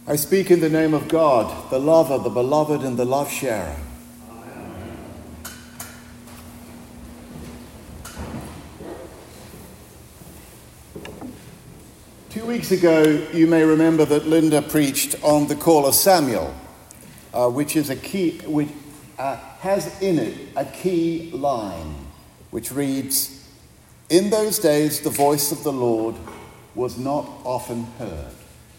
I speak in the name of God, the lover, the beloved, and the love-sharer. Amen. 2 weeks ago, you may remember that Linda preached on the call of Samuel, which has in it a key line, which reads, "In those days the voice of the Lord was not often heard."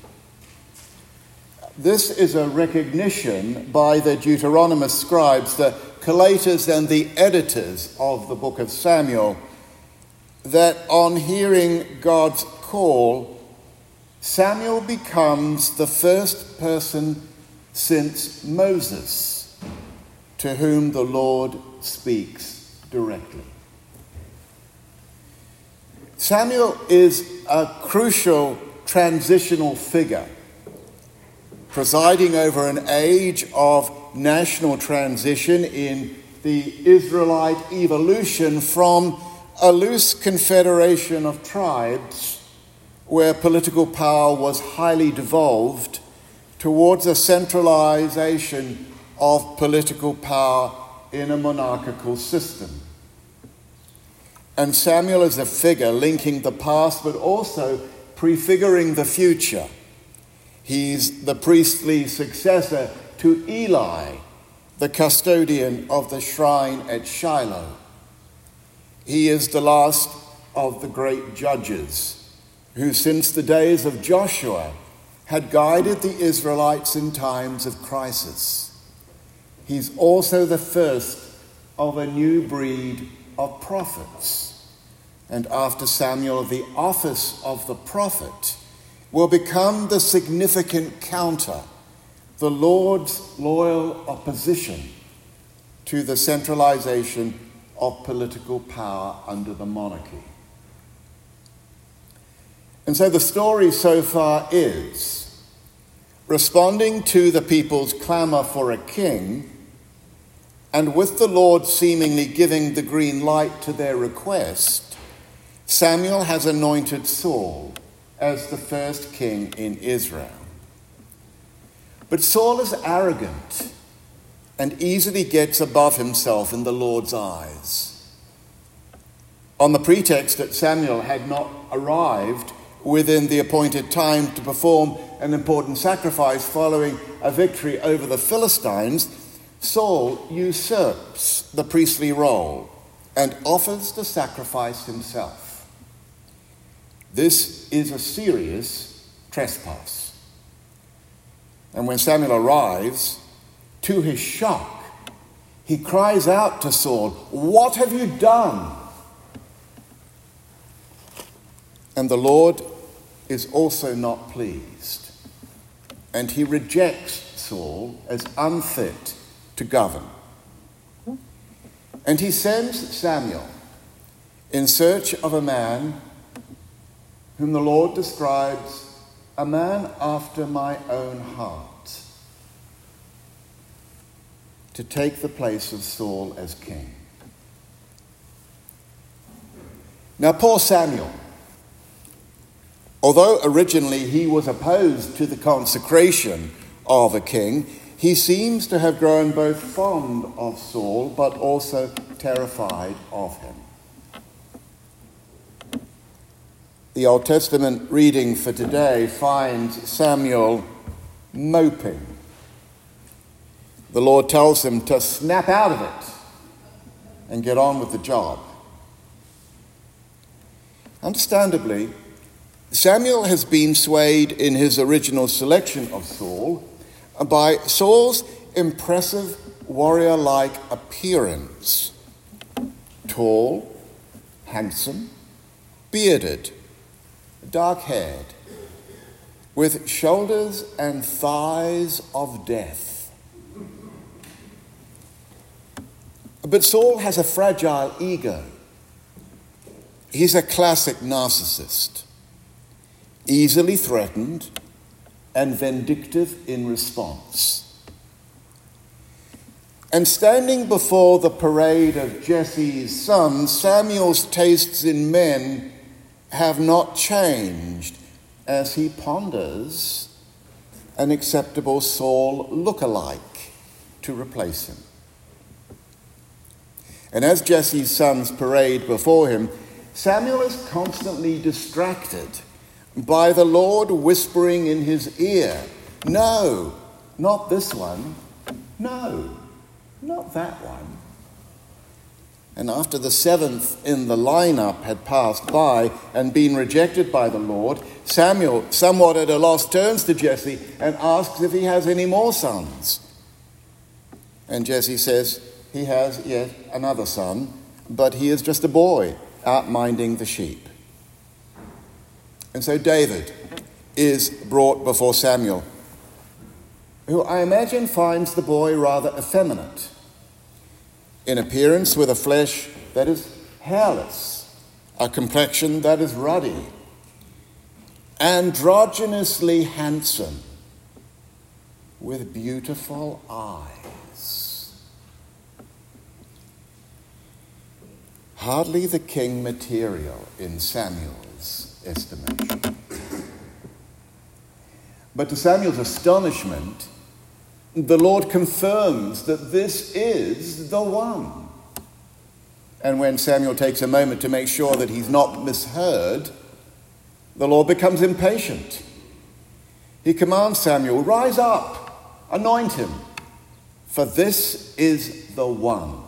This is a recognition by the Deuteronomist scribes, the collators and the editors of the book of Samuel, that on hearing God's call, Samuel becomes the first person since Moses to whom the Lord speaks directly. Samuel is a crucial transitional figure, presiding over an age of national transition in the Israelite evolution from a loose confederation of tribes where political power was highly devolved towards a centralization of political power in a monarchical system. And Samuel is a figure linking the past but also prefiguring the future. He's the priestly successor to Eli, the custodian of the shrine at Shiloh. He is the last of the great judges who, since the days of Joshua, had guided the Israelites in times of crisis. He's also the first of a new breed of prophets. And after Samuel, the office of the prophet will become the significant counter, the Lord's loyal opposition to the centralization of political power under the monarchy. And so the story so far is responding to the people's clamor for a king, and with the Lord seemingly giving the green light to their request, Samuel has anointed Saul as the first king in Israel. But Saul is arrogant and easily gets above himself in the Lord's eyes. On the pretext that Samuel had not arrived within the appointed time to perform an important sacrifice following a victory over the Philistines, Saul usurps the priestly role and offers the sacrifice himself. This is a serious trespass. And when Samuel arrives, to his shock, he cries out to Saul, "What have you done?" And the Lord is also not pleased, and he rejects Saul as unfit to govern. And he sends Samuel in search of a man whom the Lord describes, "a man after my own heart," to take the place of Saul as king. Now, poor Samuel, although originally he was opposed to the consecration of a king, he seems to have grown both fond of Saul but also terrified of him. The Old Testament reading for today finds Samuel moping. The Lord tells him to snap out of it and get on with the job. Understandably, Samuel has been swayed in his original selection of Saul by Saul's impressive warrior-like appearance. Tall, handsome, bearded, dark-haired, with shoulders and thighs of death. But Saul has a fragile ego. He's a classic narcissist, easily threatened and vindictive in response. And standing before the parade of Jesse's sons, Samuel's tastes in men have not changed as he ponders an acceptable Saul look-alike to replace him. And as Jesse's sons parade before him, Samuel is constantly distracted by the Lord whispering in his ear, "No, not this one. No, not that one." And after the seventh in the lineup had passed by and been rejected by the Lord, Samuel, somewhat at a loss, turns to Jesse and asks if he has any more sons. And Jesse says he has yet another son, but he is just a boy out minding the sheep. And so David is brought before Samuel, who I imagine finds the boy rather effeminate in appearance, with a flesh that is hairless, a complexion that is ruddy, androgynously handsome, with beautiful eyes. Hardly the king material in Samuel's estimation. But to Samuel's astonishment, the Lord confirms that this is the one. And when Samuel takes a moment to make sure that he's not misheard, the Lord becomes impatient. He commands Samuel, "Rise up, anoint him, for this is the one."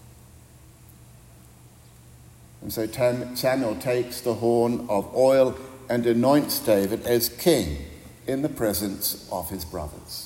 And so Samuel takes the horn of oil and anoints David as king in the presence of his brothers.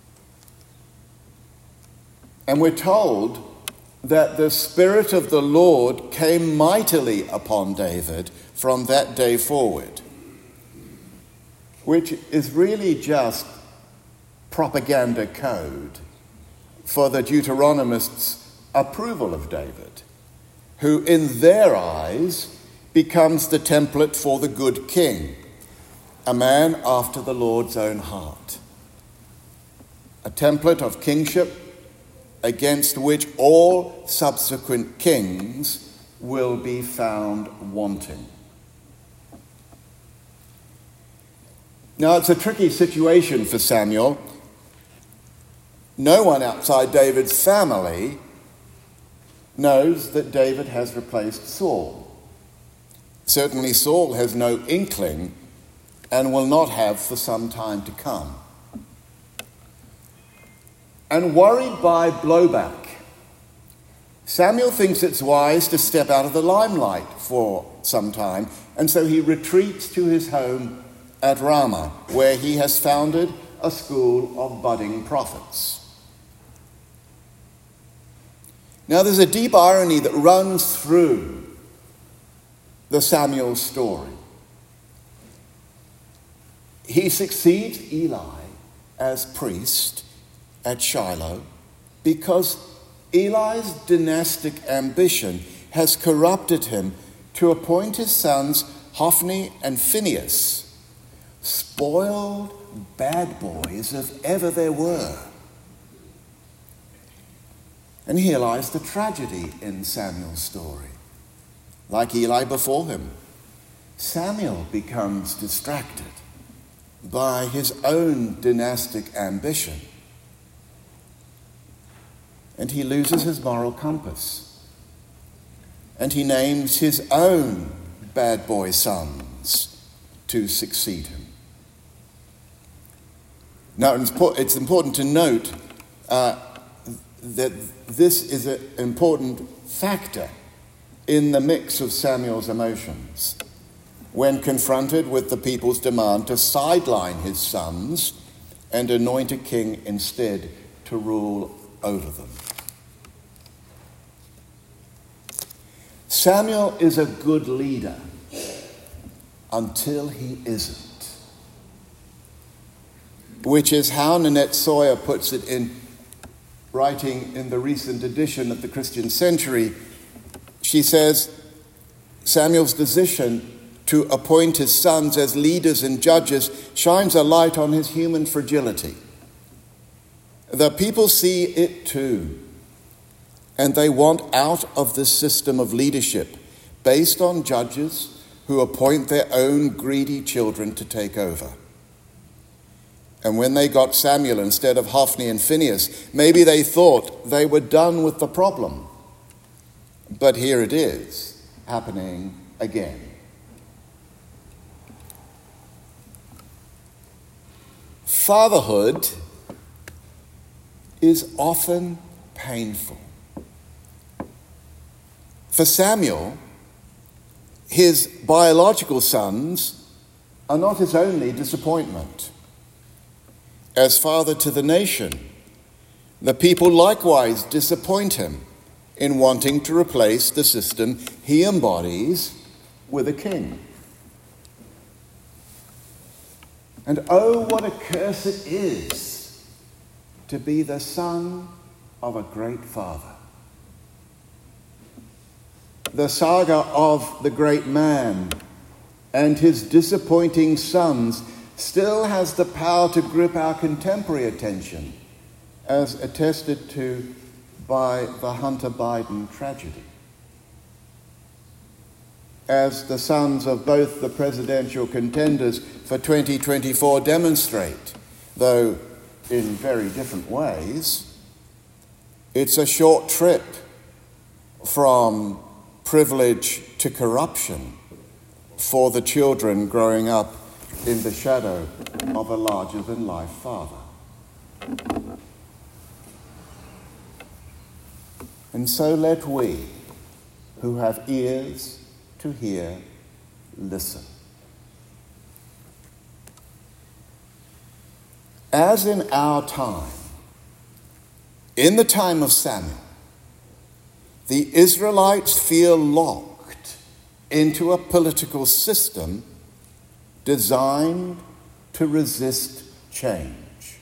And we're told that the Spirit of the Lord came mightily upon David from that day forward, which is really just propaganda code for the Deuteronomists' approval of David, who in their eyes becomes the template for the good king, a man after the Lord's own heart, a template of kingship against which all subsequent kings will be found wanting. Now, it's a tricky situation for Samuel. No one outside David's family knows that David has replaced Saul. Certainly Saul has no inkling and will not have for some time to come. And worried by blowback, Samuel thinks it's wise to step out of the limelight for some time, and so he retreats to his home at Ramah, where he has founded a school of budding prophets. Now, there's a deep irony that runs through the Samuel story. He succeeds Eli as priest at Shiloh because Eli's dynastic ambition has corrupted him to appoint his sons Hophni and Phinehas, spoiled bad boys if ever there were. And here lies the tragedy in Samuel's story. Like Eli before him, Samuel becomes distracted by his own dynastic ambition, and he loses his moral compass, and he names his own bad boy sons to succeed him. Now, it's important to note that this is an important factor in the mix of Samuel's emotions when confronted with the people's demand to sideline his sons and anoint a king instead to rule over them. Samuel is a good leader until he isn't, which is how Nanette Sawyer puts it in writing in the recent edition of the Christian Century. She says, Samuel's decision to appoint his sons as leaders and judges shines a light on his human fragility. The people see it too, and they want out of this system of leadership based on judges who appoint their own greedy children to take over. And when they got Samuel instead of Hophni and Phinehas, maybe they thought they were done with the problem. But here it is, happening again. Fatherhood is often painful. For Samuel, his biological sons are not his only disappointment. As father to the nation, the people likewise disappoint him in wanting to replace the system he embodies with a king. And oh, what a curse it is to be the son of a great father. The saga of the great man and his disappointing sons still has the power to grip our contemporary attention, as attested to by the Hunter Biden tragedy. As the sons of both the presidential contenders for 2024 demonstrate, though in very different ways, it's a short trip from privilege to corruption for the children growing up in the shadow of a larger-than-life father. And so let we, who have ears to hear, listen. As in our time, in the time of Samuel, the Israelites feel locked into a political system designed to resist change.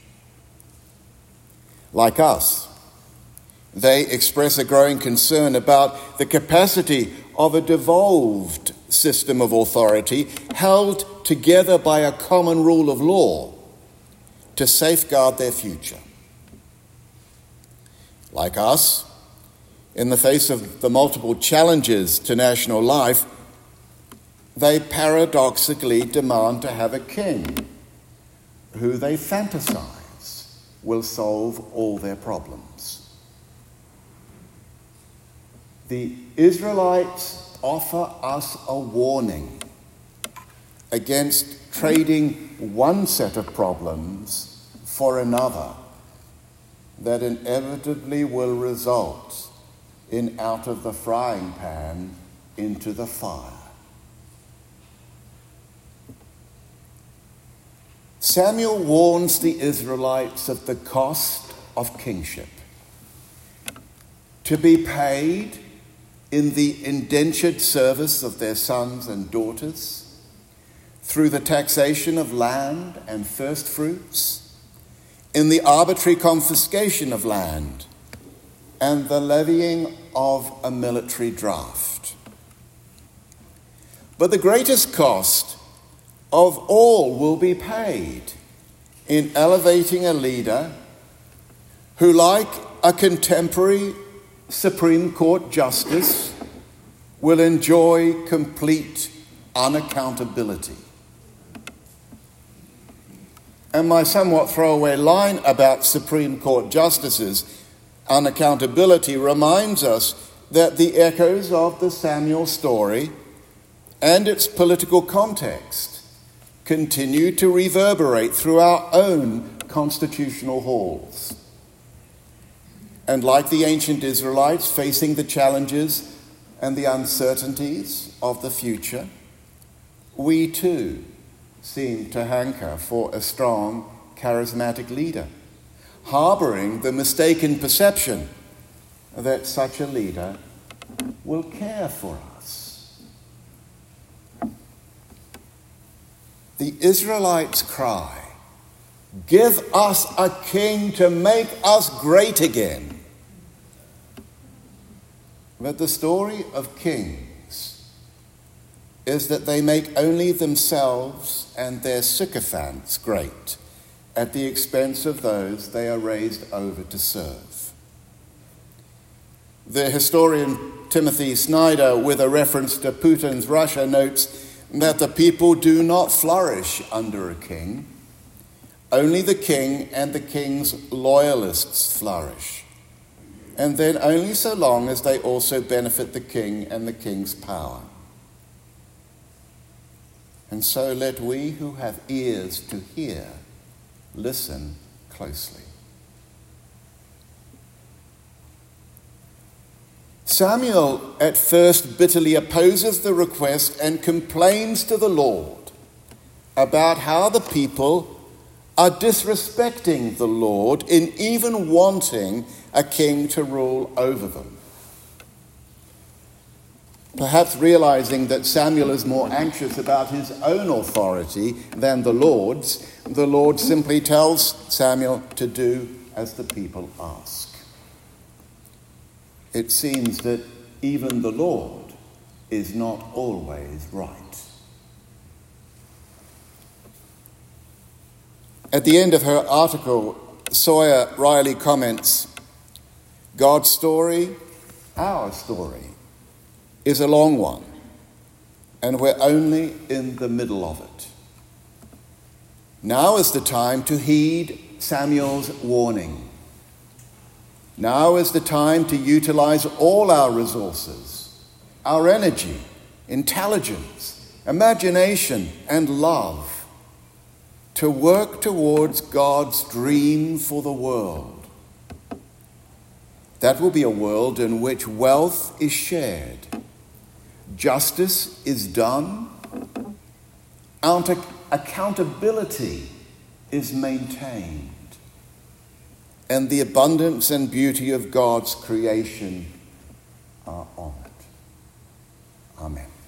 Like us, they express a growing concern about the capacity of a devolved system of authority held together by a common rule of law to safeguard their future. Like us, in the face of the multiple challenges to national life, they paradoxically demand to have a king who they fantasize will solve all their problems. The Israelites offer us a warning against trading one set of problems for another that inevitably will result in out of the frying pan into the fire. Samuel warns the Israelites of the cost of kingship, to be paid in the indentured service of their sons and daughters, through the taxation of land and first fruits, in the arbitrary confiscation of land, and the levying of a military draft. But the greatest cost of all will be paid in elevating a leader who, like a contemporary Supreme Court justice, will enjoy complete unaccountability. And my somewhat throwaway line about Supreme Court justices' unaccountability reminds us that the echoes of the Samuel story and its political context continue to reverberate through our own constitutional halls. And like the ancient Israelites facing the challenges and the uncertainties of the future, we too seem to hanker for a strong, charismatic leader, harboring the mistaken perception that such a leader will care for us. The Israelites cry, "Give us a king to make us great again." But the story of kings is that they make only themselves and their sycophants great at the expense of those they are raised over to serve. The historian Timothy Snyder, with a reference to Putin's Russia, notes that the people do not flourish under a king. only the king and the king's loyalists flourish, and then only so long as they also benefit the king and the king's power. And so let we who have ears to hear listen closely. Samuel at first bitterly opposes the request and complains to the Lord about how the people are disrespecting the Lord in even wanting a king to rule over them. Perhaps realizing that Samuel is more anxious about his own authority than the Lord's, the Lord simply tells Samuel to do as the people ask. It seems that even the Lord is not always right. At the end of her article, Sawyer Riley comments, God's story, our story, is a long one, and we're only in the middle of it. Now is the time to heed Samuel's warning. Now is the time to utilize all our resources, our energy, intelligence, imagination, and love to work towards God's dream for the world. That will be a world in which wealth is shared, justice is done, accountability is maintained, and the abundance and beauty of God's creation are honored. Amen.